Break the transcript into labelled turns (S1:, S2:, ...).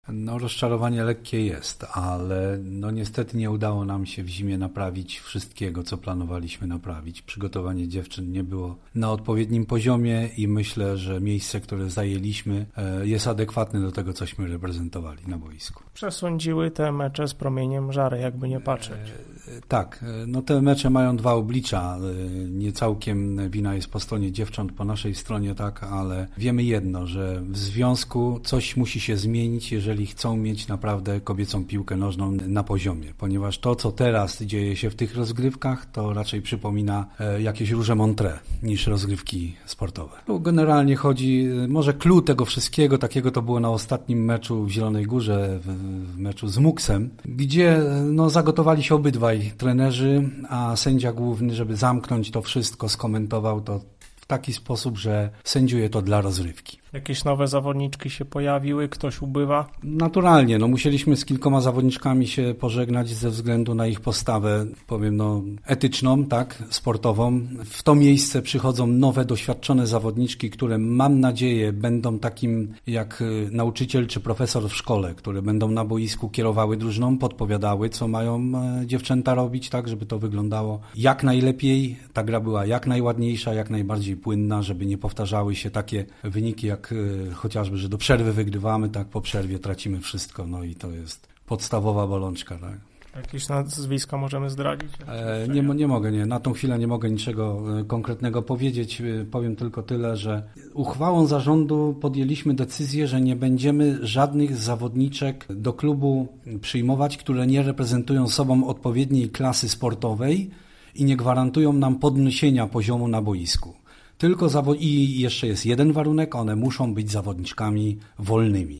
S1: No rozczarowanie lekkie jest, ale no niestety nie udało nam się w zimie naprawić wszystkiego, co planowaliśmy naprawić. Przygotowanie dziewczyn nie było na odpowiednim poziomie i myślę, że miejsce, które zajęliśmy, jest adekwatne do tego, cośmy reprezentowali na boisku.
S2: Przesądziły te mecze z promieniem żary, jakby nie patrzeć.
S1: Tak, no te mecze mają dwa oblicza. Nie całkiem wina jest po stronie dziewcząt, po naszej stronie, tak, ale wiemy jedno, że w związku coś musi się zmienić, jeżeli chcą mieć naprawdę kobiecą piłkę nożną na poziomie, ponieważ to, co teraz dzieje się w tych rozgrywkach, to raczej przypomina jakieś Rouge Montreux niż rozgrywki sportowe. Tu generalnie chodzi, może clue tego wszystkiego, takiego to było na ostatnim meczu w Zielonej Górze, w meczu z Muksem, gdzie no, zagotowali się obydwaj trenerzy, a sędzia główny, żeby zamknąć to wszystko, skomentował to w taki sposób, że sędziuje to dla rozrywki.
S2: Jakieś nowe zawodniczki się pojawiły, ktoś ubywa?
S1: Naturalnie, no musieliśmy z kilkoma zawodniczkami się pożegnać ze względu na ich postawę, powiem no etyczną, tak, sportową. W to miejsce przychodzą nowe, doświadczone zawodniczki, które mam nadzieję będą takim jak nauczyciel czy profesor w szkole, które będą na boisku kierowały drużyną, podpowiadały, co mają dziewczęta robić, tak, żeby to wyglądało jak najlepiej, ta gra była jak najładniejsza, jak najbardziej płynna, żeby nie powtarzały się takie wyniki jak chociażby, że do przerwy wygrywamy, tak po przerwie tracimy wszystko, no i to jest podstawowa bolączka, tak.
S2: Jakieś nazwiska możemy zdradzić?
S1: Nie mogę, na tą chwilę nie mogę niczego konkretnego powiedzieć. Powiem tylko tyle, że uchwałą zarządu podjęliśmy decyzję, że nie będziemy żadnych zawodniczek do klubu przyjmować, które nie reprezentują sobą odpowiedniej klasy sportowej i nie gwarantują nam podniesienia poziomu na boisku. I jeszcze jest jeden warunek, one muszą być zawodniczkami wolnymi.